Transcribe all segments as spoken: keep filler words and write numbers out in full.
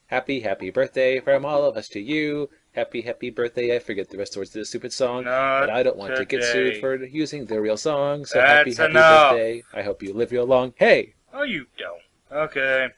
Happy, happy birthday from all of us to you. Happy, happy birthday. I forget the rest of the words to this stupid song, but Not I don't want to get sued today. for using the real song. So happy, That's happy enough. birthday. I hope you live real long. Hey! Oh, you don't. Okay.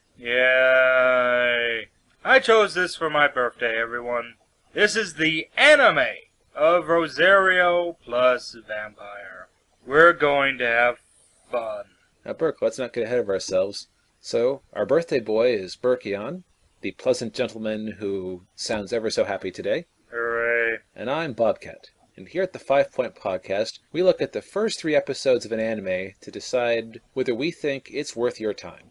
Yay. I chose this for my birthday, everyone. This is the anime of Rosario plus Vampire. We're going to have fun. Now, Burke, let's not get ahead of ourselves. So, our birthday boy is Burkion, the pleasant gentleman who sounds ever so happy today. Hooray. And I'm Bobcat. And here at the Five Point Podcast, we look at the first three episodes of an anime to decide whether we think it's worth your time.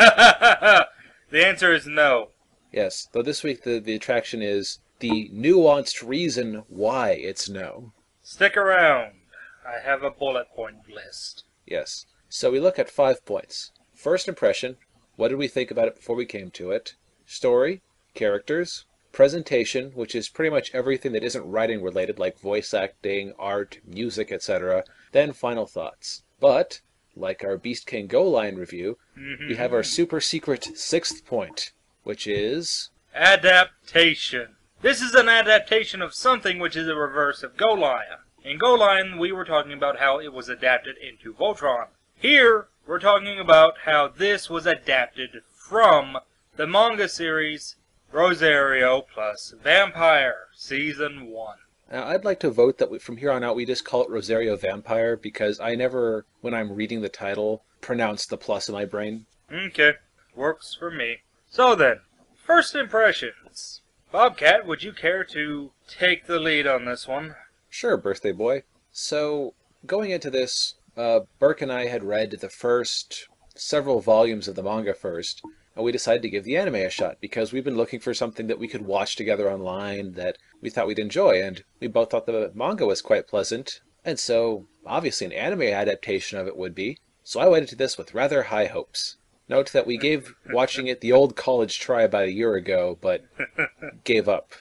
The answer is no. Yes, though this week the, the attraction is the nuanced reason why it's no. Stick around. I have a bullet point list. Yes. So we look at five points. First impression, what did we think about it before we came to it? Story, characters, presentation, which is pretty much everything that isn't writing related, like voice acting, art, music, et cetera. Then final thoughts. But, like our Beast King Go Line review, we have our super secret sixth point, which is... Adaptation. This is an adaptation of something which is a reverse of Go Line. In Go Line, we were talking about how it was adapted into Voltron. Here, we're talking about how this was adapted from the manga series Rosario plus Vampire, Season one. Now, I'd like to vote that we, from here on out we just call it Rosario Vampire, because I never, when I'm reading the title, pronounce the plus in my brain. Okay, works for me. So then, first impressions. Bobcat, would you care to take the lead on this one? Sure, birthday boy. So, going into this, uh, Burke and I had read the first several volumes of the manga first, and we decided to give the anime a shot, because we've been looking for something that we could watch together online that we thought we'd enjoy, and we both thought the manga was quite pleasant, and so, obviously an anime adaptation of it would be, so I went into this with rather high hopes. Note that we gave watching it the old college try about a year ago, but gave up.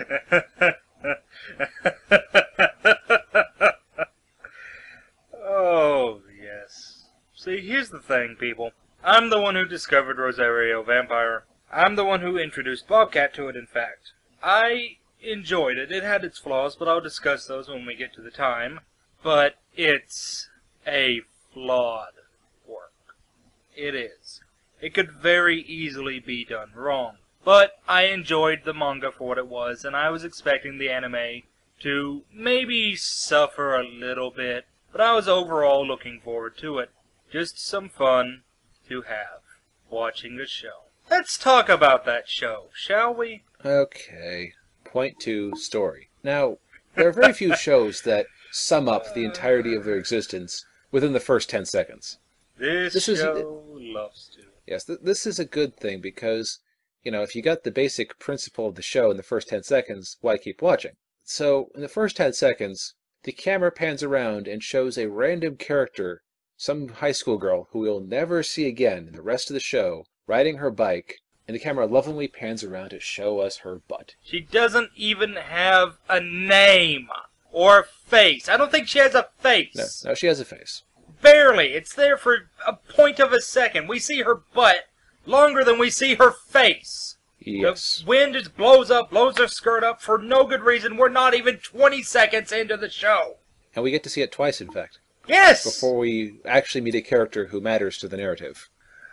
Oh, yes. See, here's the thing, people. I'm the one who discovered Rosario Vampire. I'm the one who introduced Bobcat to it, in fact. I enjoyed it. It had its flaws, but I'll discuss those when we get to the time. But it's a flawed work. It is. It could very easily be done wrong. But I enjoyed the manga for what it was, and I was expecting the anime to maybe suffer a little bit, but I was overall looking forward to it. Just some fun to have watching a show. Let's talk about that show, shall we? Okay. Point two, story. Now, there are very few shows that sum up the entirety of their existence within the first ten seconds. This, This is- show loves to. Yes, th- this is a good thing because, you know, if you got the basic principle of the show in the first ten seconds, why keep watching? So, in the first ten seconds, the camera pans around and shows a random character, some high school girl who we'll never see again in the rest of the show, riding her bike, and the camera lovingly pans around to show us her butt. She doesn't even have a name or face. I don't think she has a face. No, no, she has a face. Barely. It's there for a point of a second. We see her butt longer than we see her face. Yes. The wind just blows up, blows her skirt up for no good reason. We're not even twenty seconds into the show. And we get to see it twice, in fact, Yes! before we actually meet a character who matters to the narrative.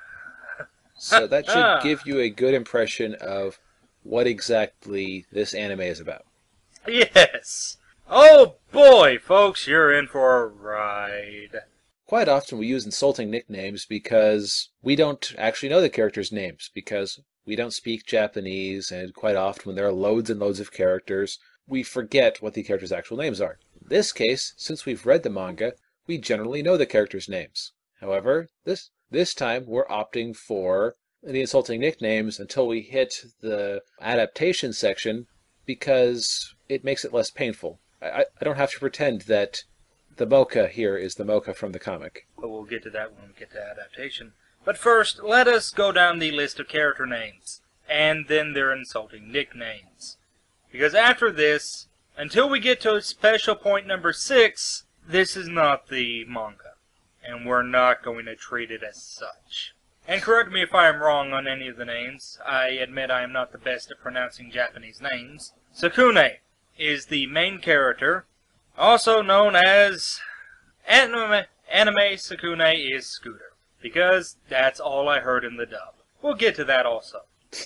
So that should give you a good impression of what exactly this anime is about. Yes. Oh boy, folks, you're in for a ride. Quite often we use insulting nicknames because we don't actually know the characters' names, because we don't speak Japanese, and quite often when there are loads and loads of characters, we forget what the characters' actual names are. In this case, since we've read the manga, we generally know the characters' names. However, this this time we're opting for the insulting nicknames until we hit the adaptation section, because it makes it less painful. I, I don't have to pretend that the Mocha here is the Mocha from the comic. But we'll get to that when we get to adaptation. But first, let us go down the list of character names, and then their insulting nicknames. Because after this, until we get to special point number six, this is not the manga. And we're not going to treat it as such. And correct me if I am wrong on any of the names. I admit I am not the best at pronouncing Japanese names. Sukune is the main character, also known as anime, anime Sukune is Scooter, because that's all I heard in the dub. We'll get to that also.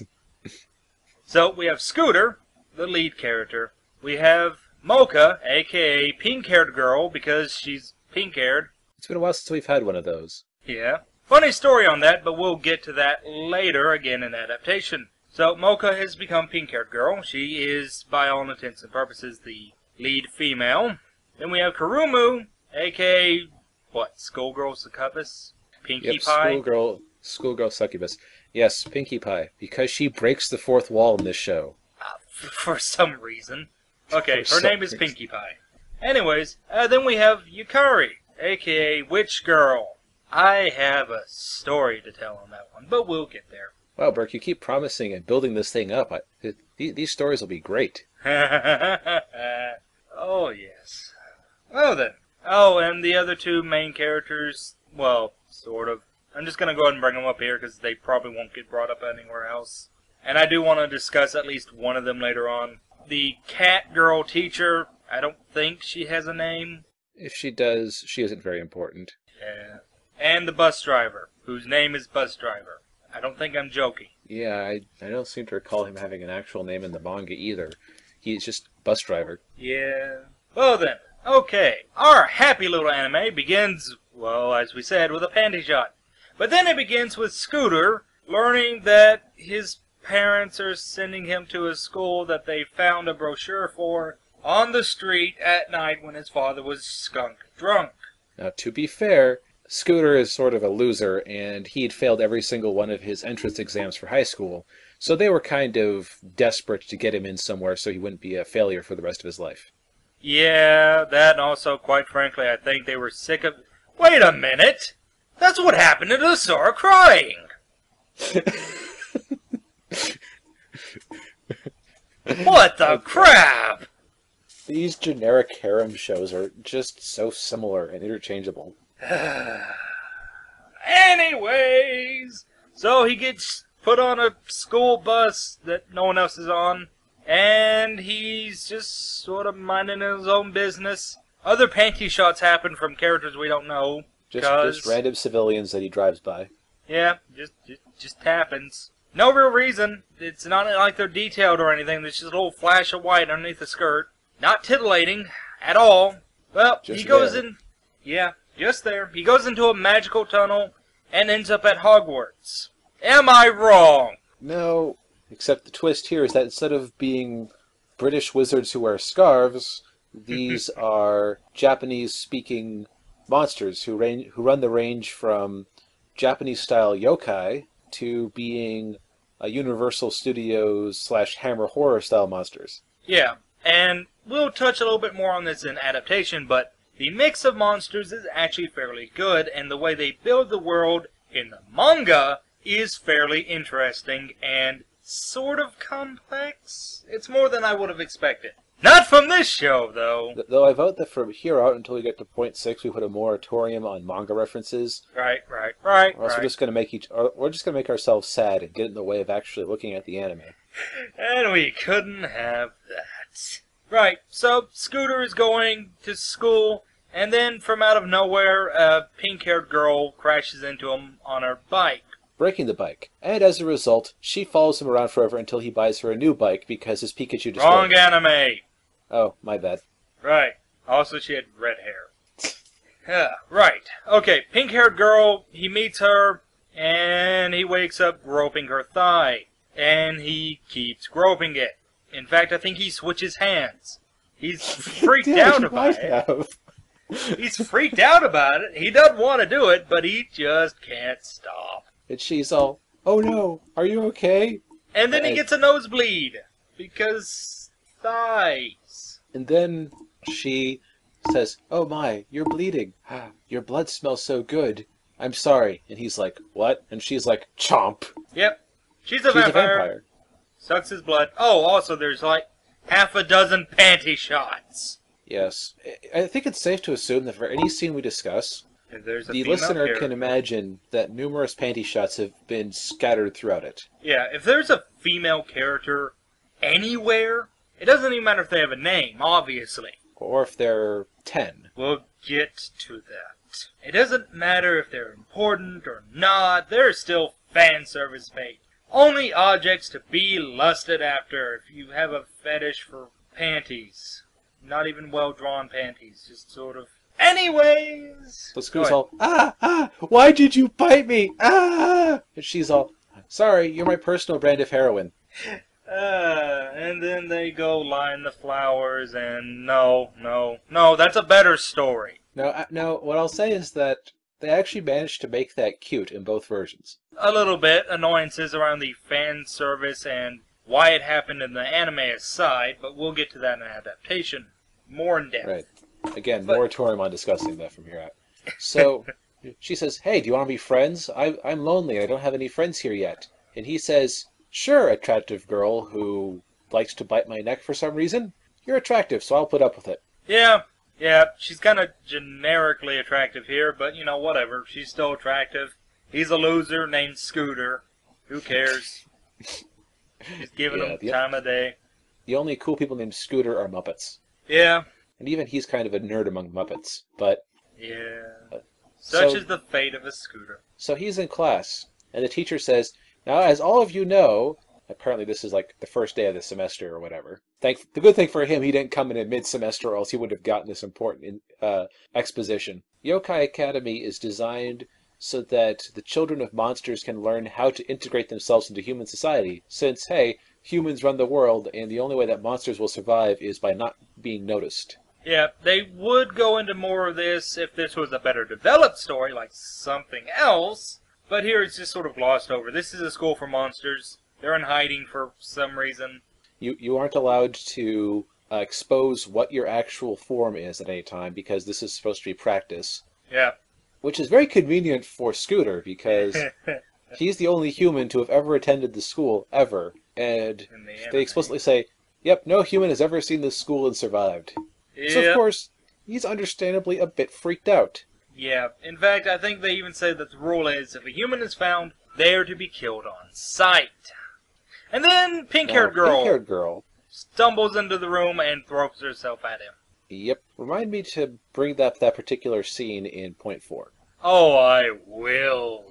So we have Scooter, the lead character. We have Mocha, aka pink-haired girl, because she's pink-haired. It's been a while since we've had one of those. Yeah. Funny story on that, but we'll get to that later, again in adaptation. So, Mocha has become pink-haired girl. She is, by all intents and purposes, the lead female. Then we have Kurumu, aka, what, Schoolgirl Succubus? Pinkie Yep, Pie? schoolgirl, schoolgirl succubus. Yes, Pinkie Pie, because she breaks the fourth wall in this show. Uh, f- for some reason. Okay, For her some name is reason. Pinkie Pie. Anyways, uh, then we have Yukari, aka Witch Girl. I have a story to tell on that one, but we'll get there. Wow, Burke, you keep promising and building this thing up. I, th- th- these stories will be great. Oh, yes. Well then. Oh, and the other two main characters, well, sort of. I'm just going to go ahead and bring them up here because they probably won't get brought up anywhere else. And I do want to discuss at least one of them later on. The cat girl teacher, I don't think she has a name. If she does, she isn't very important. Yeah. And the bus driver, whose name is Bus Driver. I don't think I'm joking. Yeah, I, I don't seem to recall him having an actual name in the manga either. He's just bus driver. Yeah. Well then, okay. Our happy little anime begins, well, as we said, with a panty shot. But then it begins with Scooter learning that his parents are sending him to a school that they found a brochure for on the street at night when his father was skunk drunk. Now, to be fair, Scooter is sort of a loser, and he'd failed every single one of his entrance exams for high school, so they were kind of desperate to get him in somewhere so he wouldn't be a failure for the rest of his life. Yeah, that and also, quite frankly, I think they were sick of... Wait a minute! That's what happened to the Sora crying! What the crap? These generic harem shows are just so similar and interchangeable. Anyways, so he gets put on a school bus that no one else is on, and he's just sort of minding his own business. Other panty shots happen from characters we don't know. Just, 'cause- just random civilians that he drives by. Yeah, just, just just happens. No real reason. It's not like they're detailed or anything. There's just a little flash of white underneath the skirt. Not titillating at all. Well, Just he goes there. in... Yeah, just there. He goes into a magical tunnel and ends up at Hogwarts. Am I wrong? No, except the twist here is that instead of being British wizards who wear scarves, these are Japanese-speaking monsters who, range, who run the range from Japanese-style yokai to being a Universal Studios slash Hammer horror-style monsters. Yeah, and we'll touch a little bit more on this in adaptation, but the mix of monsters is actually fairly good, and the way they build the world in the manga is fairly interesting and sort of complex. It's more than I would have expected. Not from this show, though. Th- Though I vote that from here out until we get to point six, we put a moratorium on manga references. Right, right, right, Or else right. we're just going to make each, or we're just going to make ourselves sad and get in the way of actually looking at the anime. And we couldn't have that. Right, so Scooter is going to school, and then from out of nowhere, a pink-haired girl crashes into him on her bike. Breaking the bike. And as a result, she follows him around forever until he buys her a new bike because his Pikachu destroyed Wrong it. anime. Oh, my bad. Right. Also, she had red hair. Yeah, right. Okay, pink-haired girl, he meets her, and he wakes up groping her thigh. And he keeps groping it. In fact, I think he switches hands. He's freaked Yeah, out he about might it. have. He's freaked out about it. He doesn't want to do it, but he just can't stop. And she's all, oh no, are you okay? And then he Right. gets a nosebleed. Because thighs. And then she says, oh my, you're bleeding. Your blood smells so good. I'm sorry. And he's like, what? And she's like, chomp. Yep. She's a, She's vampire. a vampire. Sucks his blood. Oh, also there's like half a dozen panty shots. Yes. I- I think it's safe to assume that for any scene we discuss, If there's a The female listener character, can imagine that numerous panty shots have been scattered throughout it. yeah, if there's a female character anywhere, it doesn't even matter if they have a name, obviously. Or if they're ten. We'll get to that. It doesn't matter if they're important or not, they're still fan service bait. Only objects to be lusted after if you have a fetish for panties. Not even well-drawn panties, just sort of... Anyways! So Scooter's all, ah, ah, why did you bite me? Ah! And she's all, sorry, you're my personal brand of heroin. Uh, and then they go line the flowers, and no, no, no, that's a better story. No, uh, no, what I'll say is that they actually managed to make that cute in both versions. A little bit, annoyances around the fan service and why it happened in the anime aside, but we'll get to that in adaptation more in depth. Right. Again, But- moratorium on discussing that from here out. So, she says, hey, do you want to be friends? I, I'm lonely. I don't have any friends here yet. And he says, sure, attractive girl who likes to bite my neck for some reason. You're attractive, so I'll put up with it. Yeah, yeah, she's kind of generically attractive here, but you know, whatever. She's still attractive. He's a loser named Scooter. Who cares? She's giving Yeah, him the- time of day. The only cool people named Scooter are Muppets. Yeah, And even he's kind of a nerd among Muppets. But, yeah. Such so, is the fate of a Scooter. so he's in class, and the teacher says, now, as all of you know, apparently this is like the first day of the semester or whatever. Thank, the good thing for him, he didn't come in at mid-semester or else he would have gotten this important uh, exposition. Yokai Academy is designed so that the children of monsters can learn how to integrate themselves into human society, since, hey, humans run the world, and the only way that monsters will survive is by not being noticed. Yeah, they would go into more of this if this was a better developed story, like something else, but here it's just sort of glossed over. This is a school for monsters. They're in hiding for some reason. You, you aren't allowed to uh, expose what your actual form is at any time, because this is supposed to be practice. Yeah. Which is very convenient for Scooter, because he's the only human to have ever attended the school, ever. And In the they anime. explicitly say, yep, no human has ever seen this school and survived. So, of Yeah. course, he's understandably a bit freaked out. Yeah. In fact, I think they even say that the rule is if a human is found, they are to be killed on sight. And then pink-haired Now, girl Pink-haired girl. stumbles into the room and throws herself at him. Yep. Remind me to bring up that particular scene in point four. Oh, I will.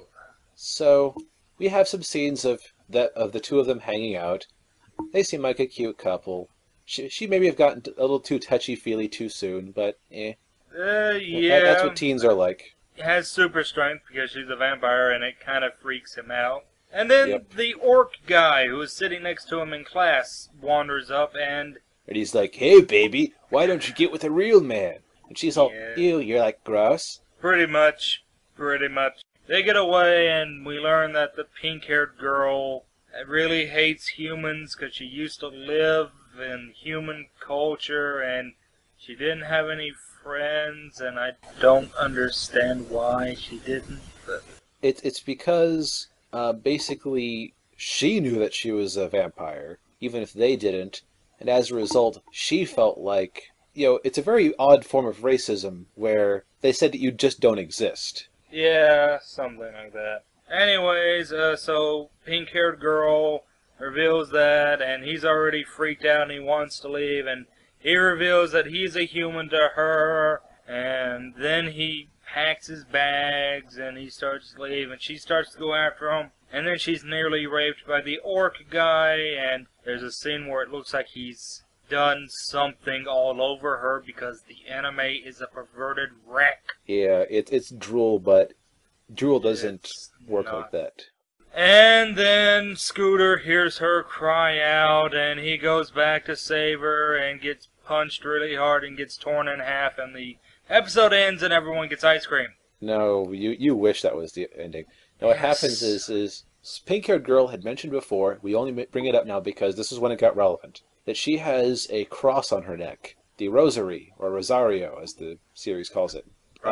So, we have some scenes of that of the two of them hanging out. They seem like a cute couple. She, she maybe have gotten a little too touchy-feely too soon, but eh. Uh, That- yeah. that's what teens are like. Has super strength because she's a vampire and it kind of freaks him out. And then Yep. the orc guy who is sitting next to him in class wanders up and... And he's like, hey, baby, why don't you get with a real man? And she's all, Yeah. ew, you're like gross. Pretty much, pretty much. They get away and we learn that the pink-haired girl really hates humans because she used to live in human culture and she didn't have any friends and I don't understand why she didn't. But It's it's because uh, basically she knew that she was a vampire, even if they didn't, and as a result, she felt like, you know, it's a very odd form of racism where they said that you just don't exist. yeah, something like that. Anyways, uh, so pink-haired girl reveals that, and he's already freaked out and he wants to leave, and he reveals that he's a human to her, and then he packs his bags and he starts to leave, and she starts to go after him, and then she's nearly raped by the orc guy, and there's a scene where it looks like he's done something all over her because the anime is a perverted wreck. Yeah, it, it's drool, but drool doesn't It's work not. like that. And then Scooter hears her cry out, and he goes back to save her and gets punched really hard and gets torn in half, and the episode ends and everyone gets ice cream. No, you you wish that was the ending. Now what Yes. happens is is pink-haired girl had mentioned before. We only ma- bring it up now because this is when it got relevant. That she has a cross on her neck, the rosary or rosario, as the series calls it. Uh,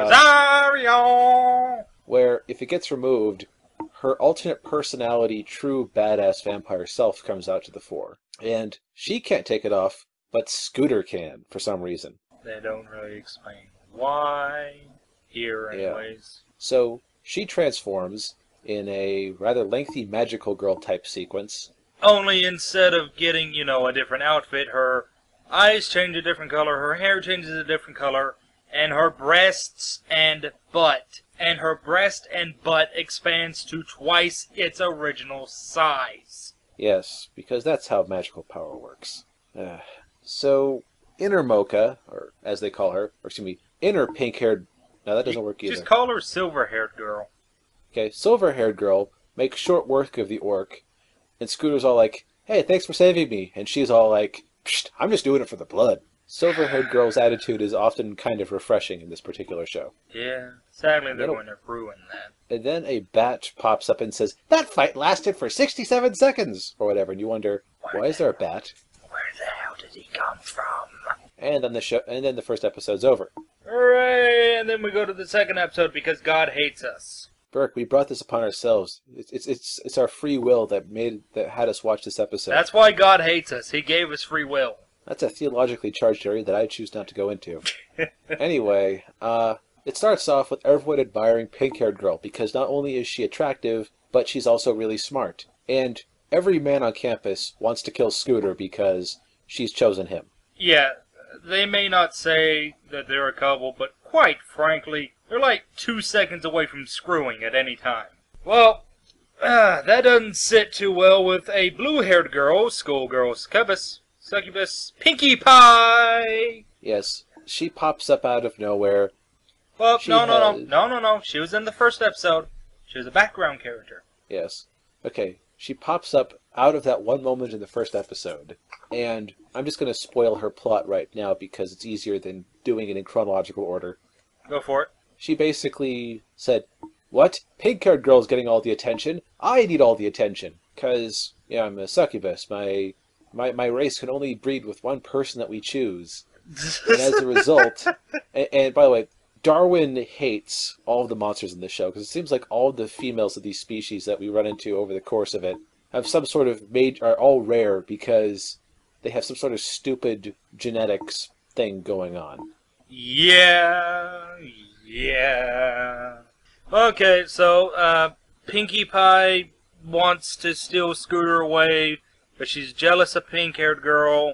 Rosario! where if it gets removed, her alternate personality, true badass vampire self comes out to the fore, and she can't take it off, but Scooter can for some reason. They don't really explain why. Here, Yeah. anyways. So she transforms in a rather lengthy magical girl type sequence. Only instead of getting, you know, a different outfit, her eyes change a different color, her hair changes a different color, and her breasts and butt. And her breast and butt expands to twice its original size. Yes, because that's how magical power works. Uh, so, Inner Mocha, or as they call her, or excuse me, Inner Pink-Haired... No, that doesn't You work either. Just call her silver-haired girl. Okay, Silver-Haired Girl makes short work of the orc, and Scooter's all like, hey, thanks for saving me. And she's all like, psst, I'm just doing it for the blood. Silver-Haired Girl's attitude is often kind of refreshing in this particular show. Yeah, sadly they're That'll- going to ruin that. And then a bat pops up and says, that fight lasted for sixty-seven seconds, or whatever, and you wonder, why is there a bat? Where the hell did he come from? And then the show, and then the first episode's over. Hooray! And then we go to the second episode because God hates us. Burke, we brought this upon ourselves. It's it's it's, it's our free will that made that had us watch this episode. That's why God hates us. He gave us free will. That's a theologically charged area that I choose not to go into. Anyway, uh, it starts off with everyone admiring Pink-Haired Girl because not only is she attractive, but she's also really smart. And every man on campus wants to kill Scooter because she's chosen him. Yeah, they may not say that they're a couple, but quite frankly, they're like two seconds away from screwing at any time. Well, uh, that doesn't sit too well with a blue-haired girl, schoolgirl succubus, succubus, Pinkie Pie! Yes, she pops up out of nowhere. Well, She no, no, no, has- no, no, no. She was in the first episode. She was a background character. Yes. Okay, she pops up out of that one moment in the first episode. And I'm just going to spoil her plot right now because it's easier than doing it in chronological order. Go for it. She basically said, what? Pink-haired girl's getting all the attention? I need all the attention. Because, yeah, I'm a succubus. My, my, my race can only breed with one person that we choose. And as a result... and, and by the way, Darwin hates all of the monsters in this show because it seems like all the females of these species that we run into over the course of it have some sort of made are all rare because they have some sort of stupid genetics thing going on. Yeah, yeah. Okay, so, uh, Pinkie Pie wants to steal Scooter away, but she's jealous of Pink-Haired Girl,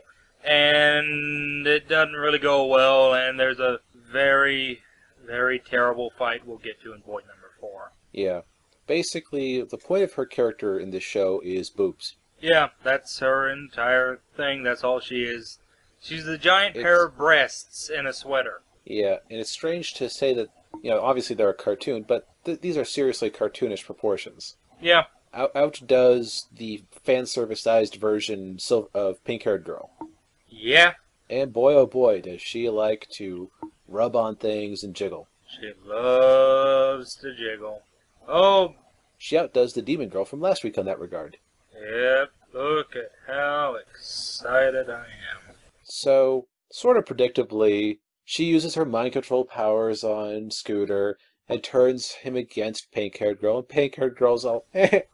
and it doesn't really go well, and there's a very, very terrible fight we'll get to in point number four. Yeah. Basically, the point of her character in this show is boobs. Yeah, that's her entire thing, that's all she is. She's a giant It's- pair of breasts in a sweater. Yeah, and it's strange to say that, you know, obviously they're a cartoon, but th- these are seriously cartoonish proportions. Yeah, Out- outdoes the fan service-ized version sil- of Pink-Haired Girl. yeah. And boy, oh boy, does she like to rub on things and jiggle. She loves to jiggle. Oh, She outdoes the Demon Girl from last week on that regard. yep, look at how excited I am. So, sort of predictably, she uses her mind control powers on Scooter and turns him against Pink-Haired Girl, and Pink-Haired Girl's all,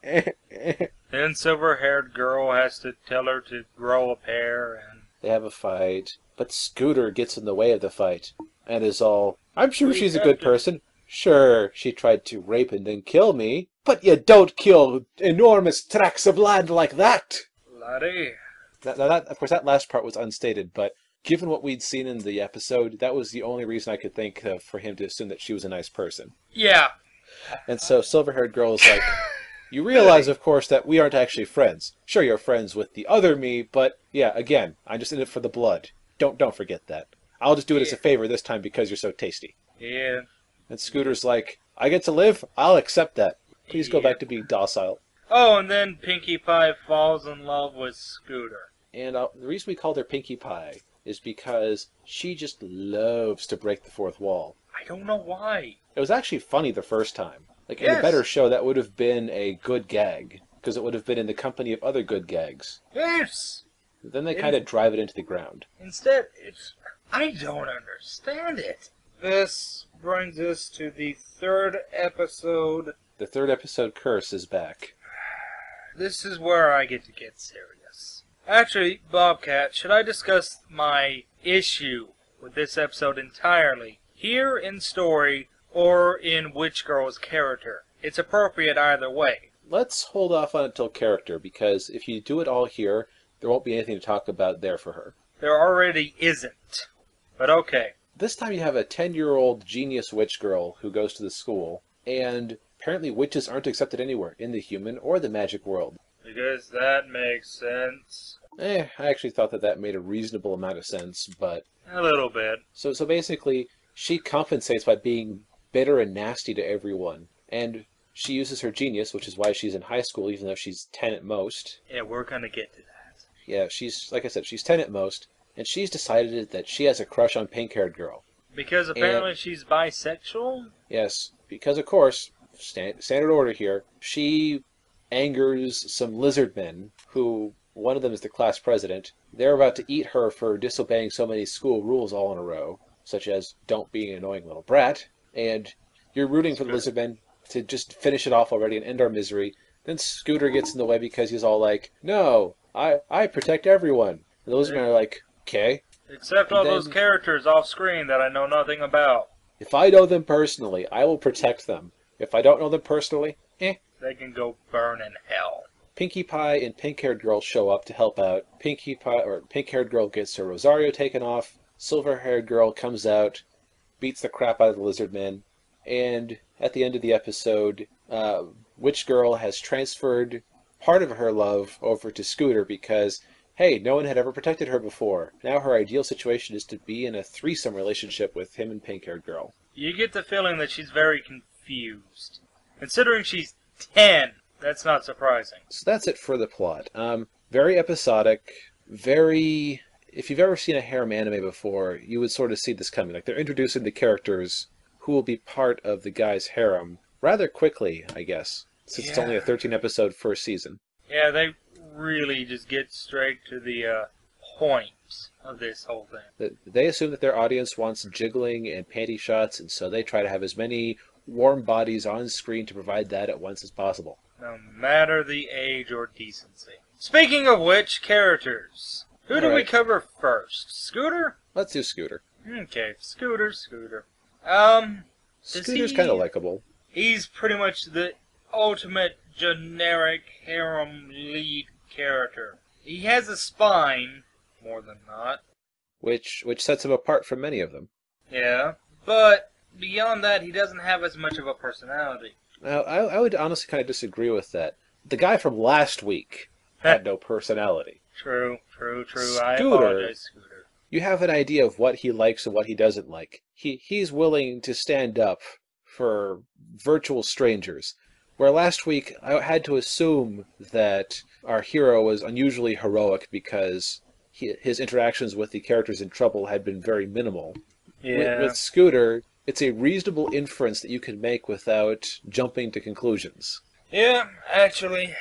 Then silver-haired girl has to tell her to grow a pair, and they have a fight, but Scooter gets in the way of the fight, and is all, I'm sure We she's a have good to- person. Sure, she tried to rape and then kill me, but you don't kill enormous tracts of land like that! laddie. That, now that, of course, that last part was unstated, but given what we'd seen in the episode, that was the only reason I could think of for him to assume that she was a nice person. Yeah, And so Silver-Haired Girl is like, you realize, of course, that we aren't actually friends. Sure, you're friends with the other me, but yeah, again, I'm just in it for the blood. Don't don't forget that. I'll just do it as a Yeah. favor this time because you're so tasty. yeah. And Scooter's like, I get to live? I'll accept that. Please go Yeah. back to being docile. Oh, and then Pinkie Pie falls in love with Scooter. And uh, the reason we called her Pinkie Pie is because she just loves to break the fourth wall. I don't know why. It was actually funny the first time. Like, in a Yes. better show, that would have been a good gag, because it would have been in the company of other good gags. Yes. Then they It kind of is- drive it into the ground. Instead, it's... I don't understand it. This brings us to the third episode. The third episode, Curse, is back. This is where I get to get serious. Actually, Bobcat, should I discuss my issue with this episode entirely here in story or in Witch Girl's character. It's appropriate either way. Let's hold off on it till character, because if you do it all here, there won't be anything to talk about there for her. There already isn't. But okay. This time you have a ten-year-old genius witch girl who goes to the school, and apparently witches aren't accepted anywhere, in the human or the magic world. Because that makes sense. Eh, I actually thought that that made a reasonable amount of sense, but... A little bit. So, so basically, she compensates by being bitter and nasty to everyone, and she uses her genius, which is why she's in high school, even though she's ten at most. Yeah, we're gonna get to that. Yeah, she's, like I said, she's ten at most, and she's decided that she has a crush on pink-haired girl. Because apparently and, she's bisexual? Yes, because of course, stand, standard order here, she angers some lizard men, who, one of them is the class president. They're about to eat her for disobeying so many school rules all in a row, such as don't be an annoying little brat, and you're rooting for the lizard men to just finish it off already and end our misery. Then Scooter gets in the way because he's all like, no, I, I protect everyone. And the lizard men are like, okay. Except all those characters off screen that I know nothing about. If I know them personally, I will protect them. If I don't know them personally, eh. They can go burn in hell. Pinkie Pie and Pink-Haired Girl show up to help out. Pinkie Pie, or Pink-Haired Girl gets her Rosario taken off. Silver-Haired Girl comes out, beats the crap out of the lizard men, and at the end of the episode, uh, Witch Girl has transferred part of her love over to Scooter because, hey, no one had ever protected her before. Now her ideal situation is to be in a threesome relationship with him and Pink-Haired Girl. You get the feeling that she's very confused. Considering she's ten, that's not surprising. So that's it for the plot. Um, very episodic, very... If you've ever seen a harem anime before, you would sort of see this coming. Like, they're introducing the characters who will be part of the guy's harem rather quickly, I guess, since yeah. it's only a thirteen-episode first season. Yeah, they really just get straight to the uh, point of this whole thing. They assume that their audience wants jiggling and panty shots, and so they try to have as many warm bodies on screen to provide that at once as possible. No matter the age or decency. Speaking of which, characters. Who All do right. we cover first? Scooter? Let's do Scooter. Okay, Scooter, Scooter. Um, Scooter's he- kind of likable. He's pretty much the ultimate generic harem lead character. He has a spine, more than not. Which which sets him apart from many of them. Yeah, but beyond that, he doesn't have as much of a personality. Now, I, I would honestly kind of disagree with that. The guy from last week had no personality. True, true, true. I Scooter. apologize, Scooter. You have an idea of what he likes and what he doesn't like. He He's willing to stand up for virtual strangers. Where last week I had to assume that our hero was unusually heroic because he, his interactions with the characters in trouble had been very minimal. Yeah. With, with Scooter, it's a reasonable inference that you can make without jumping to conclusions. Yeah, actually.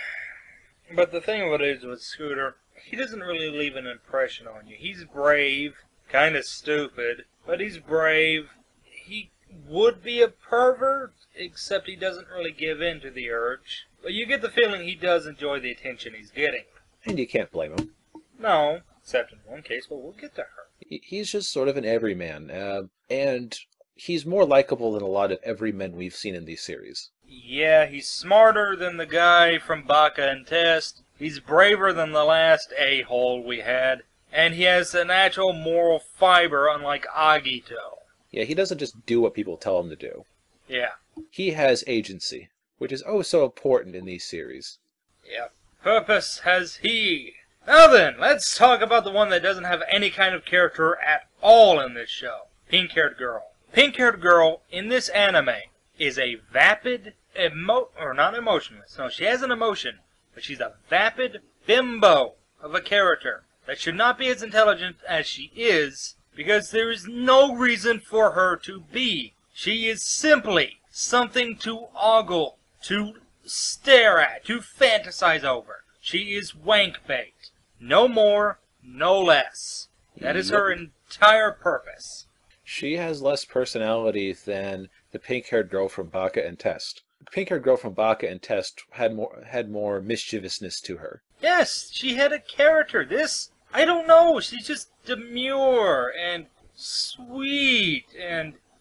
But the thing of it is with Scooter, he doesn't really leave an impression on you. He's brave, kind of stupid, but he's brave. He would be a pervert, except he doesn't really give in to the urge. But you get the feeling he does enjoy the attention he's getting. And you can't blame him. No, except in one case, but we'll get to her. He- He's just sort of an everyman, uh, and he's more likable than a lot of everymen we've seen in these series. Yeah, he's smarter than the guy from Baka and Test. He's braver than the last a-hole we had. And he has a natural moral fiber, unlike Agito. Yeah, he doesn't just do what people tell him to do. Yeah. He has agency, which is oh so important in these series. Yep. Purpose has he. Now then, let's talk about the one that doesn't have any kind of character at all in this show. Pink-haired girl. Pink-haired girl, in this anime, is a vapid, emo- or not emotionless. No, she has an emotion, but she's a vapid bimbo of a character that should not be as intelligent as she is, because there is no reason for her to be. She is simply something to ogle, to stare at, to fantasize over. She is wank bait. No more, no less. That is her entire purpose. She has less personality than the pink-haired girl from Baka and Test. The pink-haired girl from Baka and Test had more had more mischievousness to her. Yes, she had a character. This, I don't know, she's just demure and sweet and...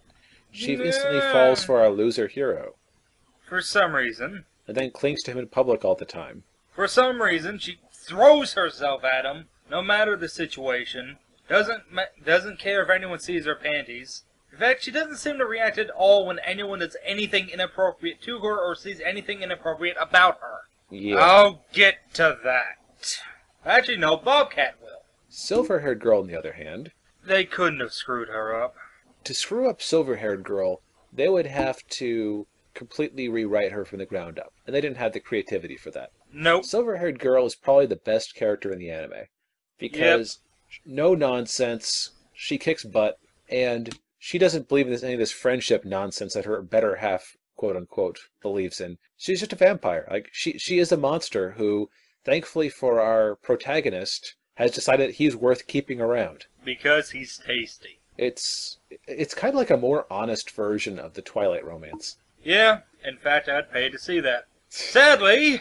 she instantly falls for our loser hero, For some reason. and then clings to him in public all the time. For some reason, she throws herself at him, no matter the situation. Doesn't ma- doesn't care if anyone sees her panties. In fact, she doesn't seem to react at all when anyone does anything inappropriate to her or sees anything inappropriate about her. Yeah. I'll get to that. Actually, no, Bobcat will. Silver-haired girl, on the other hand, They couldn't have screwed her up. to screw up Silver-haired girl, they would have to completely rewrite her from the ground up, and they didn't have the creativity for that. Nope. Silver-haired girl is probably the best character in the anime, because no nonsense, she kicks butt, and she doesn't believe in this, any of this friendship nonsense that her better half, quote-unquote, believes in. She's just a vampire. Like, she, she is a monster who, thankfully for our protagonist, has decided he's worth keeping around. Because he's tasty. It's it's kind of like a more honest version of the Twilight romance. Yeah, in fact, I'd pay to see that. Sadly,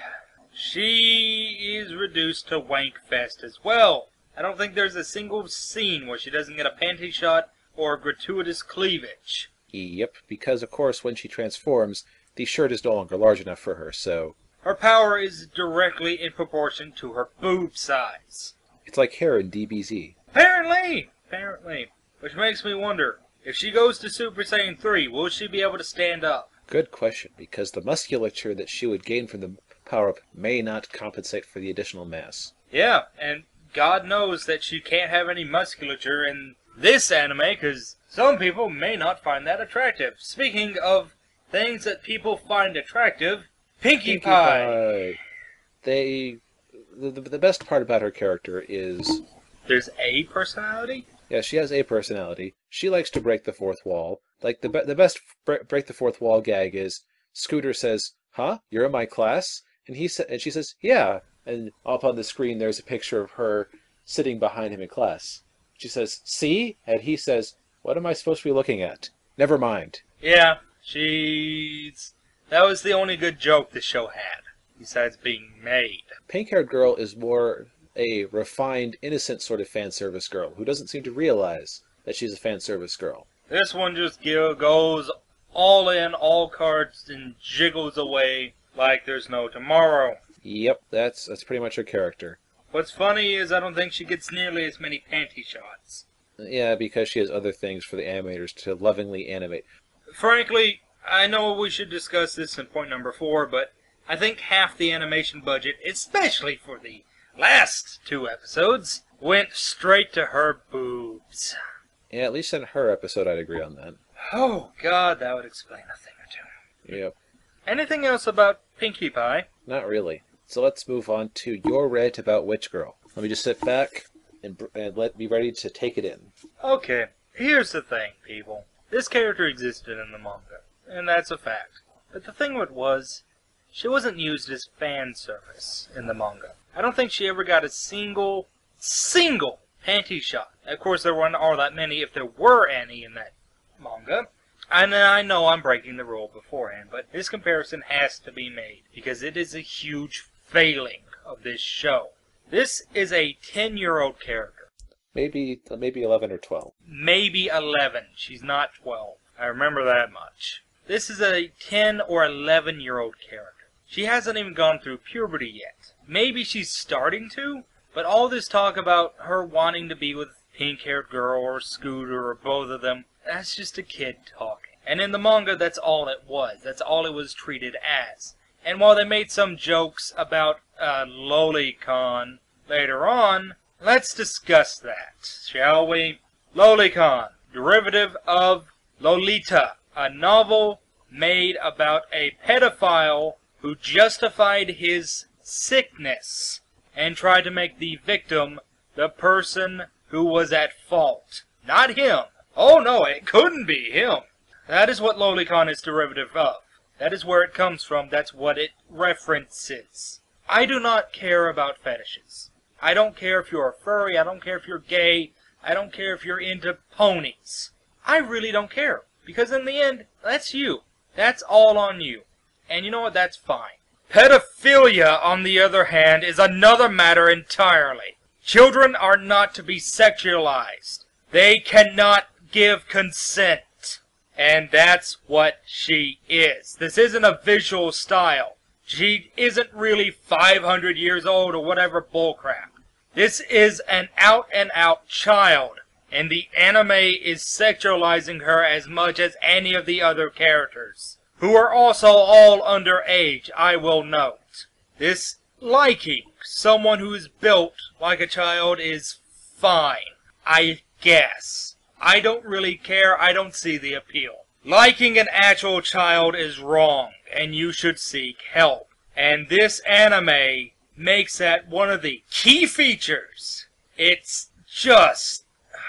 she is reduced to wank fest as well. I don't think there's a single scene where she doesn't get a panty shot or a gratuitous cleavage. Yep, because of course when she transforms, the shirt is no longer large enough for her, so Her power is directly in proportion to her boob size. it's like hair in D B Z. Apparently! Apparently. Which makes me wonder, if she goes to Super Saiyan three, will she be able to stand up? Good question, because the musculature that she would gain from the power-up may not compensate for the additional mass. Yeah, and God knows that she can't have any musculature in this anime, because some people may not find that attractive. Speaking of things that people find attractive, Pinkie, Pinkie Pie. Pie. They... The, the, the best part about her character is... There's a personality? Yeah, she has a personality. She likes to break the fourth wall. Like, the, be the best bre break the fourth wall gag is, Scooter says, "Huh? You're in my class?" And he sa and she says, "Yeah." And up on the screen there's a picture of her sitting behind him in class. She says, "See?" And he says, "What am I supposed to be looking at?" Never mind. Yeah, she's... That was the only good joke the show had, besides being made. Pink-haired girl is more a refined, innocent sort of fan service girl who doesn't seem to realize that she's a fan service girl. This one just go- goes all in, all cards, and jiggles away like there's no tomorrow. Yep, that's that's pretty much her character. What's funny is I don't think she gets nearly as many panty shots. Yeah, because she has other things for the animators to lovingly animate. Frankly, I know we should discuss this in point number four, but I think half the animation budget, especially for the last two episodes, went straight to her boobs. Yeah, at least in her episode I'd agree on that. Oh, God, that would explain a thing or two. Yep. Anything else about Pinkie Pie? Not really. So let's move on to your rant about Witch Girl. Let me just sit back and, br- and let me ready to take it in. Okay, here's the thing, people. This character existed in the manga, and that's a fact. But the thing with it was, she wasn't used as fan service in the manga. I don't think she ever got a single, single panty shot. Of course, there weren't all that many if there were any in that manga. And I know I'm breaking the rule beforehand, but this comparison has to be made, because it is a huge failing of this show. This is a ten-year-old character. Maybe maybe eleven or twelve. Maybe eleven. She's not twelve. I remember that much. This is a ten or eleven-year-old character. She hasn't even gone through puberty yet. Maybe she's starting to, but all this talk about her wanting to be with pink-haired girl or Scooter or both of them, that's just a kid talking. And in the manga, that's all it was. That's all it was treated as. And while they made some jokes about uh, Lolicon later on, let's discuss that, shall we? Lolicon, derivative of Lolita, a novel made about a pedophile who justified his sickness and tried to make the victim the person who was at fault. Not him. Oh no, it couldn't be him. That is what Lolicon is derivative of. That is where it comes from. That's what it references. I do not care about fetishes. I don't care if you're a furry. I don't care if you're gay. I don't care if you're into ponies. I really don't care. Because in the end, that's you. That's all on you. And you know what? That's fine. Pedophilia, on the other hand, is another matter entirely. Children are not to be sexualized. They cannot give consent. And that's what she is. This isn't a visual style. She isn't really five hundred years old or whatever bullcrap. This is an out-and-out child. And the anime is sexualizing her as much as any of the other characters, who are also all underage, I will note. This liking someone who is built like a child is fine, I guess. I don't really care, I don't see the appeal. Liking an actual child is wrong, and you should seek help. And this anime makes that one of the key features. It's just...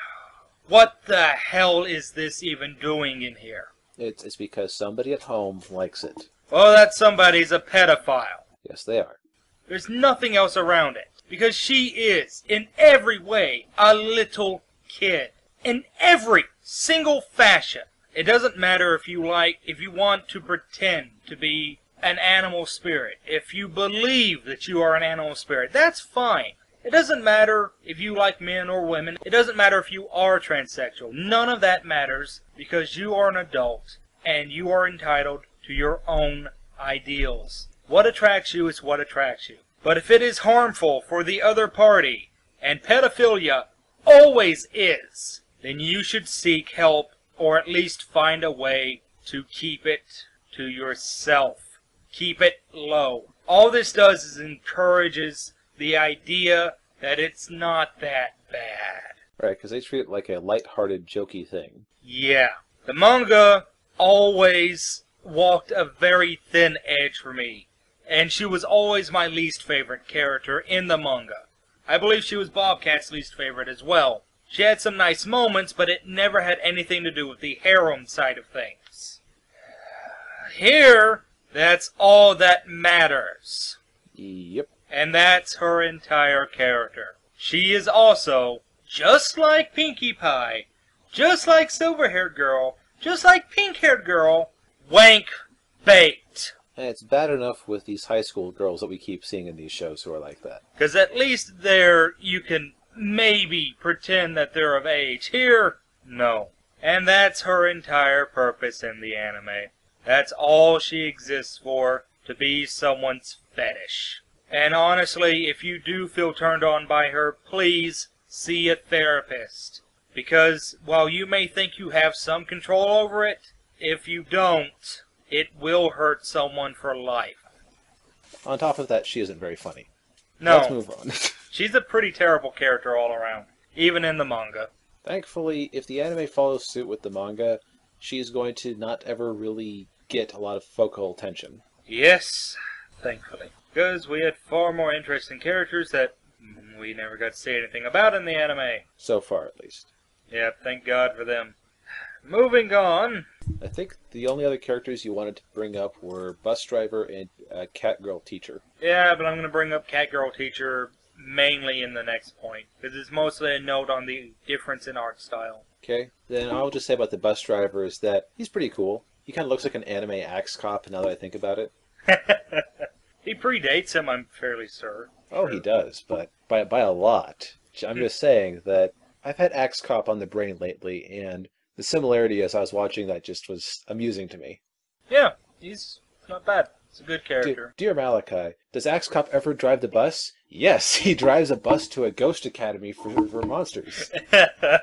what the hell is this even doing in here? It's, it's because somebody at home likes it. Well, that somebody's a pedophile. Yes, they are. There's nothing else around it. Because she is, in every way, a little kid. In every single fashion. It doesn't matter if you like, if you want to pretend to be an animal spirit. If you believe that you are an animal spirit, that's fine. It doesn't matter if you like men or women. It doesn't matter if you are transsexual. None of that matters because you are an adult and you are entitled to your own ideals. What attracts you is what attracts you. But if it is harmful for the other party, and pedophilia always is, then you should seek help or at least find a way to keep it to yourself. Keep it low. All this does is encourages the idea that it's not that bad. Right, because they treat it like a light-hearted, jokey thing. Yeah. The manga always walked a very thin edge for me. And she was always my least favorite character in the manga. I believe she was Bobcat's least favorite as well. She had some nice moments, but it never had anything to do with the harem side of things. Here, that's all that matters. Yep. And that's her entire character. She is also, just like Pinkie Pie, just like Silver-Haired Girl, just like Pink-Haired Girl, wank baked. And it's bad enough with these high school girls that we keep seeing in these shows who are like that. Because at least there you can maybe pretend that they're of age. Here, no. And that's her entire purpose in the anime. That's all she exists for, to be someone's fetish. And honestly, if you do feel turned on by her, please see a therapist. Because while you may think you have some control over it, if you don't, it will hurt someone for life. On top of that, she isn't very funny. No. Let's move on. She's a pretty terrible character all around, even in the manga. Thankfully, if the anime follows suit with the manga, she's going to not ever really get a lot of focal attention. Yes, thankfully. Because we had far more interesting characters that we never got to see anything about in the anime. So far, at least. Yeah, thank God for them. Moving on. I think the only other characters you wanted to bring up were Bus Driver and uh, Catgirl Teacher. Yeah, but I'm going to bring up Catgirl Teacher mainly in the next point. Because it's mostly a note on the difference in art style. Okay, then I'll just say about the Bus Driver is that he's pretty cool. He kind of looks like an anime Axe Cop now that I think about it. He predates him, I'm fairly sure. Oh, sure. he does, but by, by a lot. I'm just saying that I've had Axe Cop on the brain lately, and the similarity as I was watching that just was amusing to me. Yeah, he's not bad. He's a good character. De- Dear Malachi, does Axe Cop ever drive the bus? Yes, he drives a bus to a ghost academy for, for monsters. uh,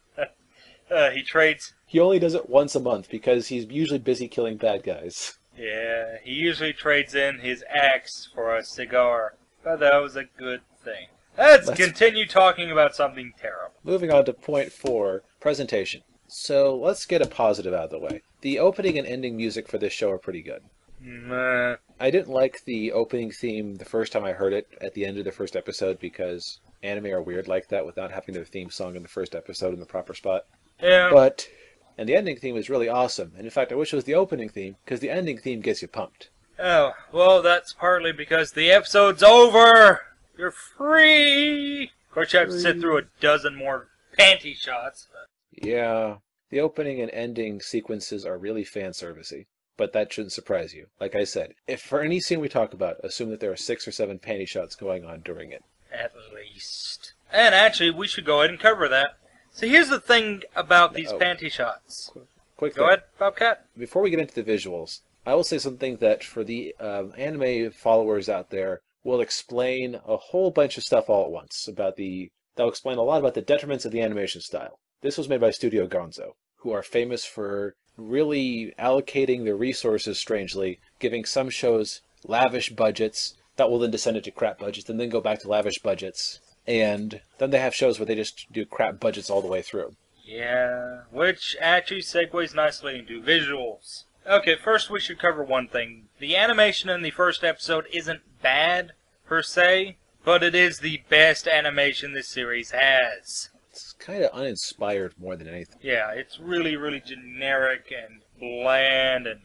he trades... He only does it once a month because he's usually busy killing bad guys. Yeah, he usually trades in his axe for a cigar. But that was a good thing. Let's, Let's continue talking about something terrible. Moving on to point four, presentation. So let's get a positive out of the way. The opening and ending music for this show are pretty good. Nah. I didn't like the opening theme the first time I heard it at the end of the first episode because anime are weird like that without having their theme song in the first episode in the proper spot. Yeah. But, and the ending theme is really awesome. And in fact, I wish it was the opening theme because the ending theme gets you pumped. Oh, well, that's partly because the episode's over. You're free. Of course, you have to sit through a dozen more panty shots. But... yeah, the opening and ending sequences are really fan servicey. But that shouldn't surprise you. Like I said, if for any scene we talk about, assume that there are six or seven panty shots going on during it. At least. And actually, we should go ahead and cover that. So here's the thing about these oh. panty shots. quick Go thing. ahead, Bobcat. Before we get into the visuals, I will say something that for the um, anime followers out there will explain a whole bunch of stuff all at once about the. They'll explain a lot about the detriments of the animation style. This was made by Studio Gonzo, who are famous for really allocating their resources strangely, giving some shows lavish budgets that will then descend into crap budgets and then go back to lavish budgets. And then they have shows where they just do crap budgets all the way through. Yeah, which actually segues nicely into visuals. Okay, first we should cover one thing. The animation in the first episode isn't bad, per se, but it is the best animation this series has. It's kind of uninspired more than anything. Yeah, it's really, really generic and bland and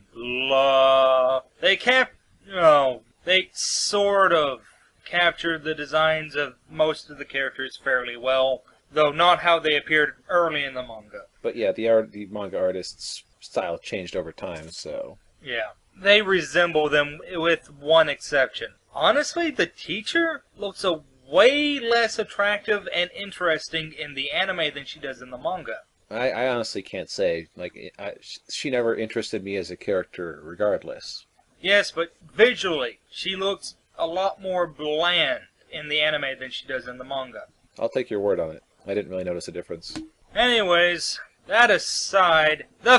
blah. They cap... No, they sort of captured the designs of most of the characters fairly well, though not how they appeared early in the manga. But yeah, the art, the manga artist's style changed over time, so... Yeah. They resemble them with one exception. Honestly, the teacher looks a way less attractive and interesting in the anime than she does in the manga. I, I honestly can't say. Like, I, she never interested me as a character regardless. Yes, but visually, she looks a lot more bland in the anime than she does in the manga. I'll take your word on it. I didn't really notice a difference. Anyways, that aside, the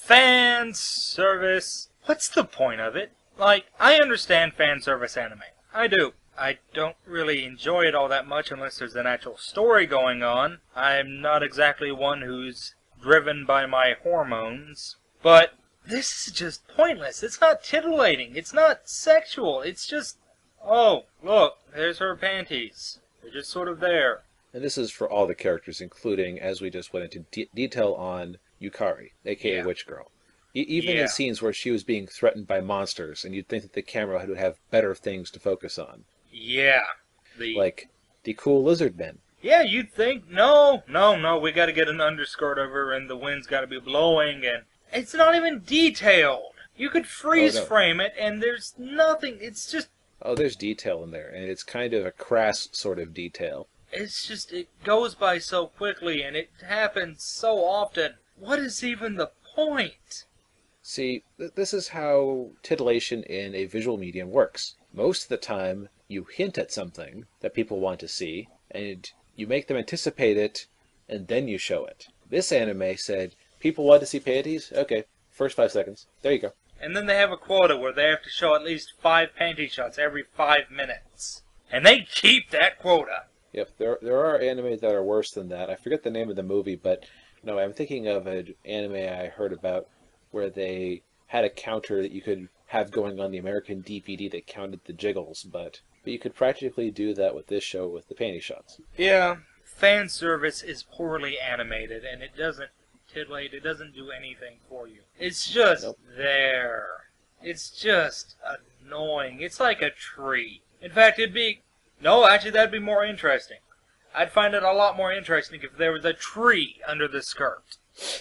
fan service. What's the point of it? Like, I understand fan service anime. I do. I don't really enjoy it all that much unless there's an actual story going on. I'm not exactly one who's driven by my hormones. But this is just pointless. It's not titillating. It's not sexual. It's just, oh, look, there's her panties. They're just sort of there. And this is for all the characters, including, as we just went into de detail on Yukari, aka Yeah. Witch Girl. E even Yeah. in scenes where she was being threatened by monsters, and you'd think that the camera would have better things to focus on. Yeah. The Like the cool lizard men. Yeah, you'd think, no, no, no, we gotta get an underskirt over and the wind's gotta be blowing and it's not even detailed. You could freeze Oh, no. frame it and there's nothing, it's just, Oh, there's detail in there, and it's kind of a crass sort of detail. it's just, it goes by so quickly and it happens so often. What is even the point? See, th this is how titillation in a visual medium works. Most of the time, you hint at something that people want to see, and you make them anticipate it, and then you show it. This anime said, people want to see panties? Okay, first five seconds. There you go. And then they have a quota where they have to show at least five panty shots every five minutes. And they keep that quota. Yep, there, there are anime that are worse than that. I forget the name of the movie, but no, I'm thinking of an anime I heard about where they had a counter that you could have going on the American D V D that counted the jiggles, but, but you could practically do that with this show with the panty shots. Yeah, fan service is poorly animated and it doesn't titillate, it doesn't do anything for you. It's just Nope. there. It's just annoying. It's like a tree. In fact, it'd be... No, actually, that'd be more interesting. I'd find it a lot more interesting if there was a tree under the skirt.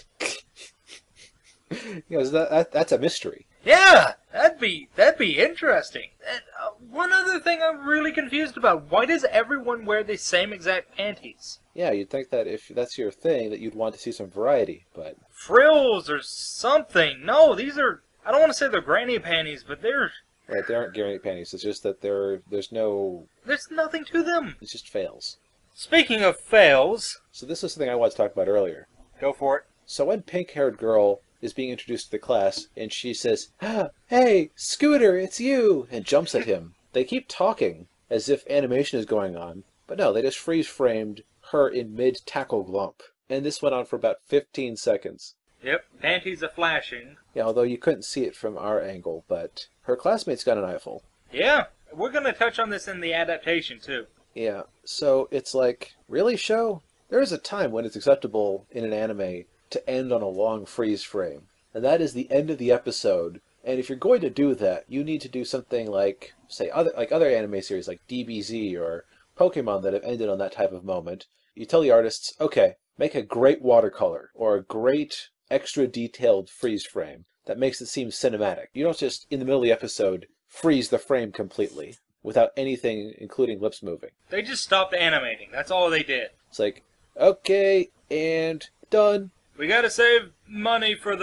Because that, that, that's a mystery. Yeah, that'd be that'd be interesting. And uh, one other thing I'm really confused about: why does everyone wear the same exact panties? Yeah, you'd think that if that's your thing, that you'd want to see some variety, but Frills or something? No, these are. I don't want to say they're granny panties, but they're. right, they aren't granny panties. It's just that there, there's no, There's nothing to them. it just fails. Speaking of fails, So this is something I wanted to talk about earlier. go for it. So when pink-haired girl is being introduced to the class, and she says, ah, "Hey, Scooter, it's you," and jumps at him, they keep talking as if animation is going on, but no, they just freeze-framed her in mid-tackle glump. And this went on for about fifteen seconds. Yep, panties are flashing. Yeah, although you couldn't see it from our angle, but her classmates got an eyeful. Yeah, we're gonna touch on this in the adaptation too. Yeah, so it's like, really, show? There is a time when it's acceptable in an anime to end on a long freeze frame, and that is the end of the episode. And if you're going to do that, you need to do something like, say, other like other anime series like D B Z or Pokemon that have ended on that type of moment. You tell the artists, okay, make a great watercolor or a great extra detailed freeze frame that makes it seem cinematic. You don't just, in the middle of the episode, freeze the frame completely without anything, including lips moving. They just stopped animating. That's all they did. It's like, okay, and done. We gotta save money for the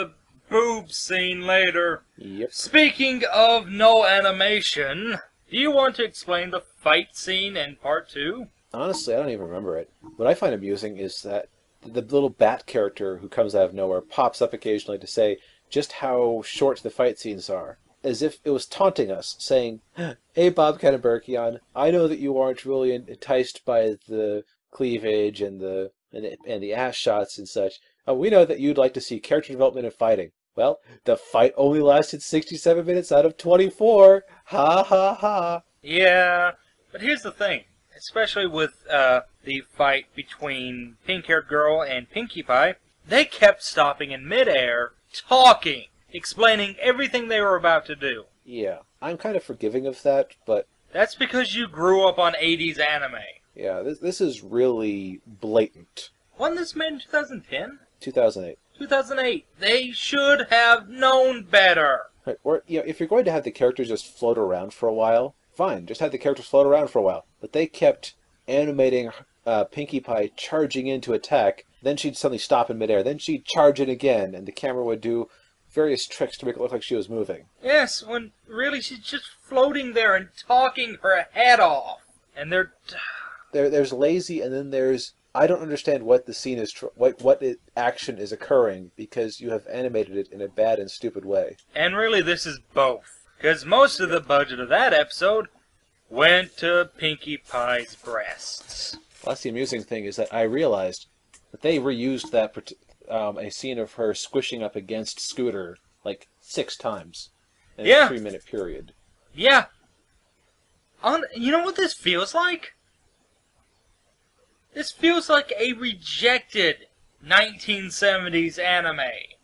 boob scene later. Yep. Speaking of no animation, do you want to explain the fight scene in part two? Honestly, I don't even remember it. What I find amusing is that the little bat character who comes out of nowhere pops up occasionally to say just how short the fight scenes are, as if it was taunting us, saying, "Hey, Bobcat and Berkion, I know that you aren't really enticed by the cleavage and the and the, and the ass shots and such. Uh, we know that you'd like to see character development and fighting. Well, the fight only lasted sixty-seven minutes out of twenty-four. Ha ha ha." Yeah, but here's the thing. Especially with uh, the fight between Pink-Haired Girl and Pinkie Pie, they kept stopping in midair, talking, explaining everything they were about to do. Yeah, I'm kind of forgiving of that, but That's because you grew up on eighties anime. yeah, this this is really blatant. Wasn't this made in two thousand ten? two thousand eight. two thousand eight. They should have known better. Right, or you know, if you're going to have the characters just float around for a while, fine, just have the characters float around for a while. But they kept animating uh, Pinkie Pie charging in to attack, then she'd suddenly stop in midair, then she'd charge in again, and the camera would do various tricks to make it look like she was moving. Yes, when really she's just floating there and talking her head off. And they're... There, there's lazy, and then there's I don't understand what the scene is, tr what what it, action is occurring because you have animated it in a bad and stupid way. And really, this is both. Because most of the budget of that episode went to Pinkie Pie's breasts. Well, that's the amusing thing is that I realized that they reused that part- um, a scene of her squishing up against Scooter like six times in Yeah. a three-minute period. Yeah. On, you know what this feels like? This feels like a rejected nineteen seventies anime.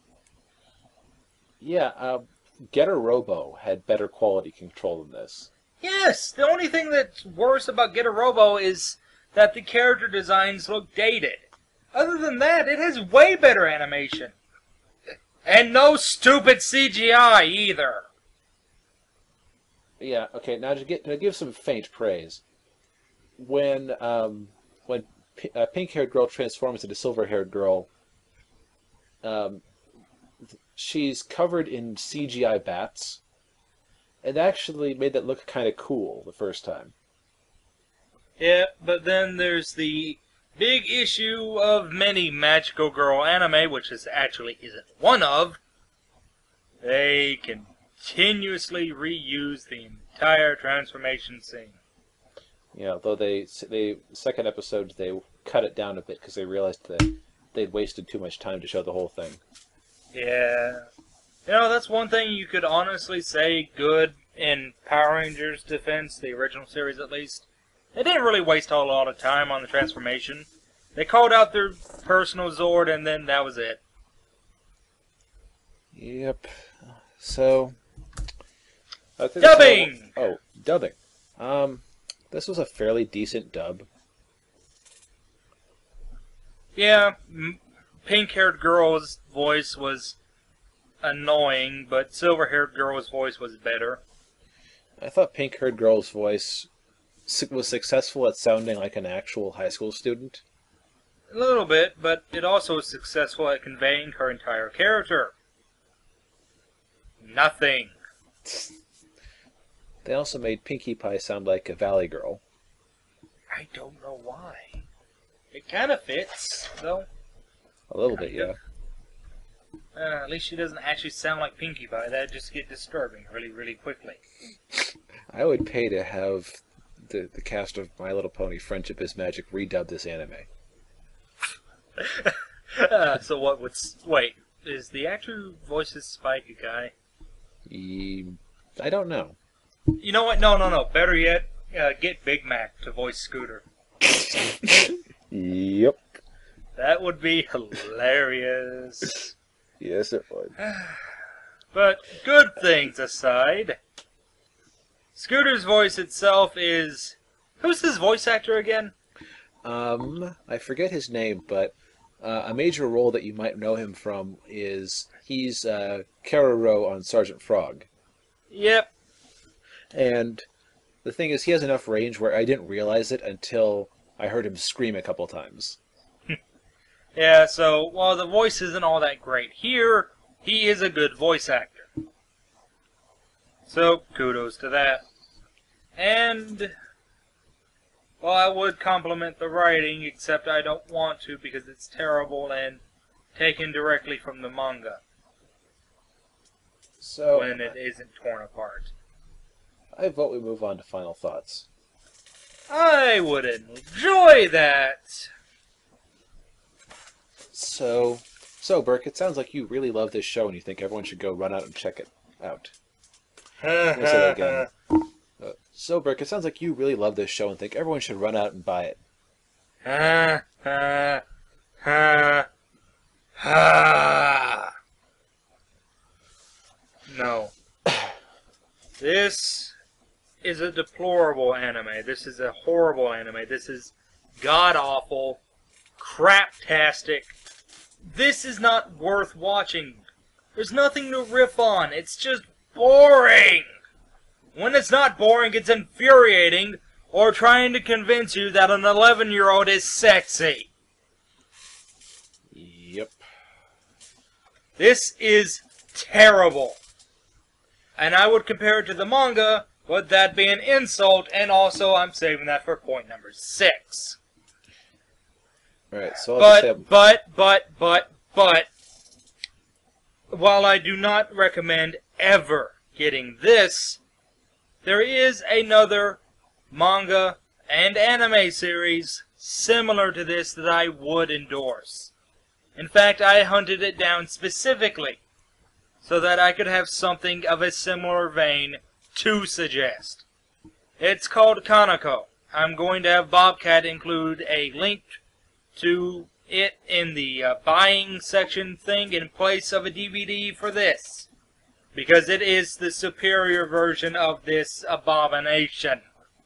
Yeah, uh, Getter Robo had better quality control than this. Yes, the only thing that's worse about Getter Robo is that the character designs look dated. Other than that, it has way better animation. And no stupid C G I either. Yeah, okay, now to, get, to give some faint praise. When um, when P- uh, pink-haired girl transforms into silver-haired girl, um, th- she's covered in C G I bats. It actually made that look kind of cool the first time. Yeah, but then there's the big issue of many Magical Girl anime, which is actually isn't one of. They continuously reuse the entire transformation scene. Yeah, though they they second episode they cut it down a bit because they realized that they'd wasted too much time to show the whole thing. Yeah. You know, that's one thing you could honestly say good in Power Rangers' defense, the original series at least. They didn't really waste a whole lot of time on the transformation. They called out their personal Zord and then that was it. Yep. So. I think that's Dubbing! all- Oh, dubbing. Um, this was a fairly decent dub. Yeah, m- pink-haired girl's voice was annoying, but silver-haired girl's voice was better. I thought pink-haired girl's voice su- was successful at sounding like an actual high school student. A little bit, but it also was successful at conveying her entire character. Nothing. They also made Pinkie Pie sound like a Valley Girl. I don't know why. It kind of fits, though. A little bit, yeah. Uh, at least she doesn't actually sound like Pinkie Pie. That'd just get disturbing really, really quickly. I would pay to have the, the cast of My Little Pony Friendship is Magic redub this anime. uh, so what would... s- Wait, is the actor who voices Spike a guy? Ye- I don't know. You know what? No, no, no. Better yet, uh, get Big Mac to voice Scooter. Yep. That would be hilarious. Yes, it would. But good things aside, Scooter's voice itself is... Who's his voice actor again? Um, I forget his name, but uh, a major role that you might know him from is he's uh, Kararo on Sergeant Frog. Yep. And the thing is, he has enough range where I didn't realize it until I heard him scream a couple times. Yeah, so while the voice isn't all that great here, he is a good voice actor. So, kudos to that. And, well, I would compliment the writing, except I don't want to because it's terrible and taken directly from the manga. So, when it isn't torn apart. I vote we move on to final thoughts. I would enjoy that! So, so Burke, it sounds like you really love this show and you think everyone should go run out and check it out. Let me say that again. Uh, so, Burke, it sounds like you really love this show and think everyone should run out and buy it. Ha ha ha ha. No. This is a deplorable anime. This is a horrible anime. This is god-awful, craptastic. This is not worth watching. There's nothing to riff on. It's just boring. When it's not boring, it's infuriating or trying to convince you that an eleven-year-old is sexy. Yep. This is terrible. And I would compare it to the manga, but that be an insult, and also I'm saving that for point number six. Alright, so I'll just say... But, but, but, but, but, while I do not recommend ever getting this, there is another manga and anime series similar to this that I would endorse. In fact, I hunted it down specifically so that I could have something of a similar vein to suggest. It's called Kanako. I'm going to have Bobcat include a link to it in the uh, buying section thing in place of a D V D for this, because it is the superior version of this abomination.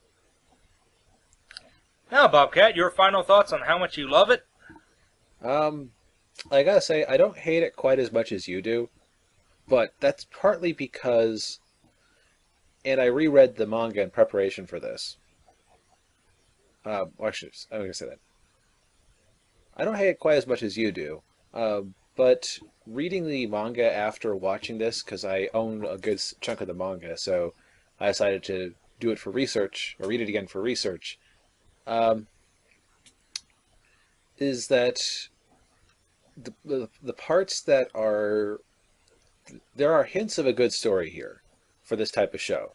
Now, Bobcat, your final thoughts on how much you love it? Um, I gotta say, I don't hate it quite as much as you do, but that's partly because, and I reread the manga in preparation for this. Uh, well, actually, I'm gonna say that. I don't hate it quite as much as you do, uh, but reading the manga after watching this, because I own a good chunk of the manga, so I decided to do it for research, or read it again for research, um, is that the, the, the parts that are... There are hints of a good story here for this type of show.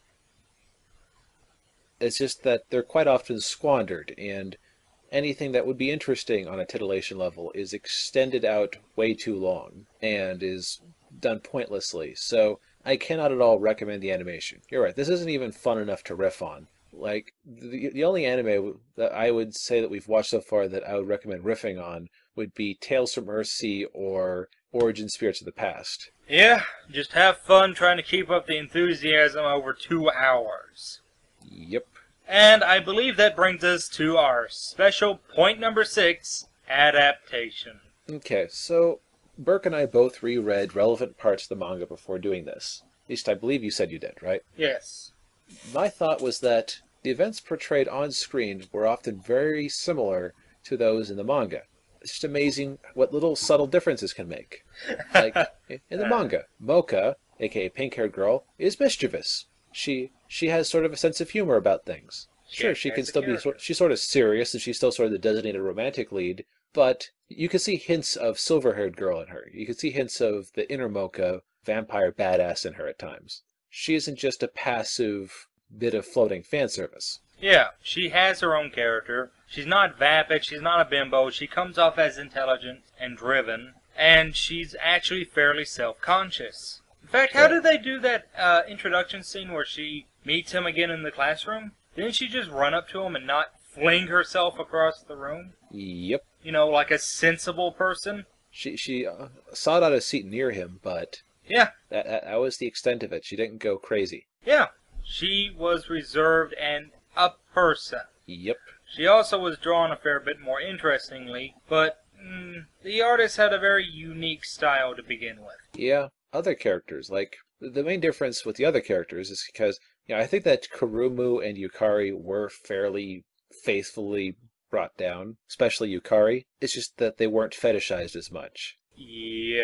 It's just that they're quite often squandered, and anything that would be interesting on a titillation level is extended out way too long and is done pointlessly. So I cannot at all recommend the animation. You're right, this isn't even fun enough to riff on. Like, the, the only anime that I would say that we've watched so far that I would recommend riffing on would be Tales from Earthsea or Origin Spirits of the Past. Yeah, just have fun trying to keep up the enthusiasm over two hours. Yep. And I believe that brings us to our special point number six, adaptation. Okay, so Burke and I both reread relevant parts of the manga before doing this. At least I believe you said you did, right? Yes. My thought was that the events portrayed on screen were often very similar to those in the manga. It's just amazing what little subtle differences can make. Like, in the manga, Mocha, aka Pink-Haired Girl, is mischievous. She she has sort of a sense of humor about things. Sure, she can still be sort she's sort of serious, and she's still sort of the designated romantic lead, but you can see hints of Silver-Haired Girl in her. You can see hints of the inner Mocha vampire badass in her at times. She isn't just a passive bit of floating fan service. Yeah, she has her own character. She's not vapid, she's not a bimbo. She comes off as intelligent and driven, and she's actually fairly self-conscious. In fact, how did they do that uh, introduction scene where she meets him again in the classroom? Didn't she just run up to him and not fling herself across the room? Yep. You know, like a sensible person? She she uh, sought out a seat near him, but Yeah. that, that that was the extent of it. She didn't go crazy. Yeah. She was reserved and a person. Yep. She also was drawn a fair bit more interestingly, but mm, the artist had a very unique style to begin with. Yeah. Other characters, like, the main difference with the other characters is because, you know, I think that Kurumu and Yukari were fairly faithfully brought down, especially Yukari. It's just that they weren't fetishized as much. Yeah.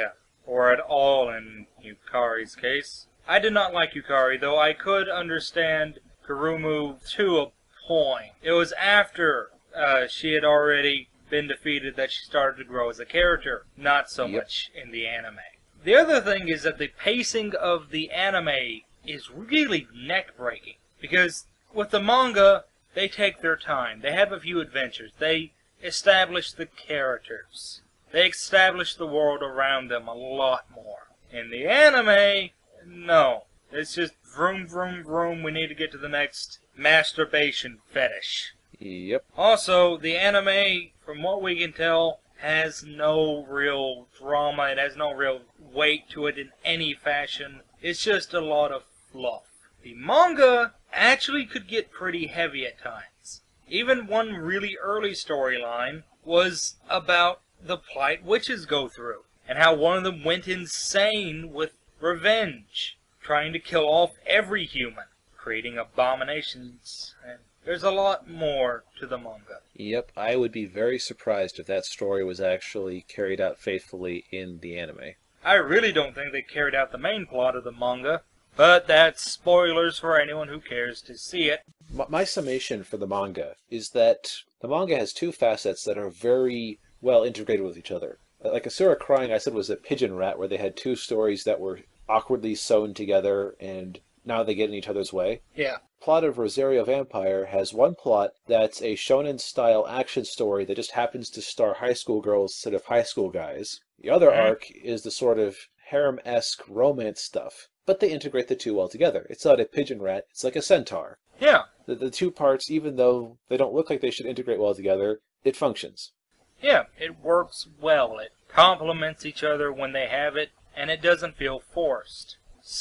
or at all in Yukari's case. I did not like Yukari, though I could understand Kurumu to a point. It was after uh, she had already been defeated that she started to grow as a character, not so Yep. much in the anime. The other thing is that the pacing of the anime is really neck-breaking, because with the manga, they take their time. They have a few adventures. They establish the characters. They establish the world around them a lot more. In the anime, no. It's just vroom, vroom, vroom. We need to get to the next masturbation fetish. Yep. Also, the anime, from what we can tell, has no real drama. It has no real weight to it in any fashion. It's just a lot of fluff. The manga actually could get pretty heavy at times. Even one really early storyline was about the plight witches go through, and how one of them went insane with revenge, trying to kill off every human, creating abominations, and there's a lot more to the manga. Yep, I would be very surprised if that story was actually carried out faithfully in the anime. I really don't think they carried out the main plot of the manga, but that's spoilers for anyone who cares to see it. M- My summation for the manga is that the manga has two facets that are very well integrated with each other. Like Asura Crying, I said, was a pigeon rat where they had two stories that were awkwardly sewn together and now they get in each other's way. Yeah. Plot of Rosario Vampire has one plot that's a shonen-style action story that just happens to star high school girls instead of high school guys. The other Mhm. arc is the sort of harem-esque romance stuff, but they integrate the two well together. It's not a pigeon rat, it's like a centaur. Yeah. The, the two parts, even though they don't look like they should integrate well together, it functions. Yeah, it works well. It complements each other when they have it, and it doesn't feel forced.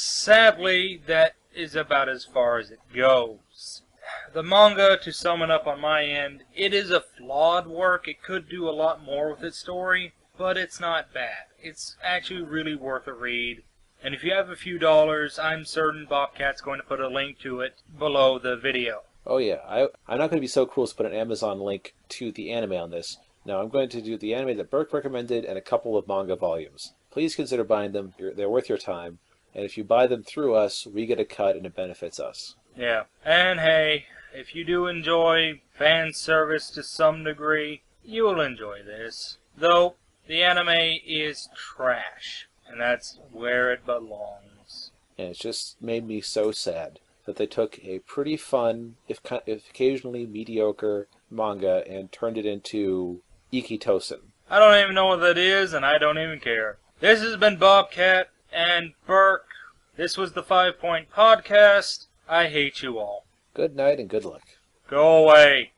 Sadly, that is about as far as it goes. The manga, to sum it up on my end, it is a flawed work. It could do a lot more with its story, but it's not bad. It's actually really worth a read. And if you have a few dollars, I'm certain Bobcat's going to put a link to it below the video. Oh yeah, I, I'm not going to be so cool as to put an Amazon link to the anime on this. No, I'm going to do the anime that Burke recommended and a couple of manga volumes. Please consider buying them. You're, they're worth your time. And if you buy them through us, we get a cut and it benefits us. Yeah. And hey, if you do enjoy fan service to some degree, you will enjoy this. Though, the anime is trash. And that's where it belongs. And it's just made me so sad that they took a pretty fun, if, if occasionally mediocre, manga and turned it into Ikitosen. I don't even know what that is, and I don't even care. This has been Bobcat and Burke. This was the Five Point Podcast. I hate you all. Good night and good luck. Go away.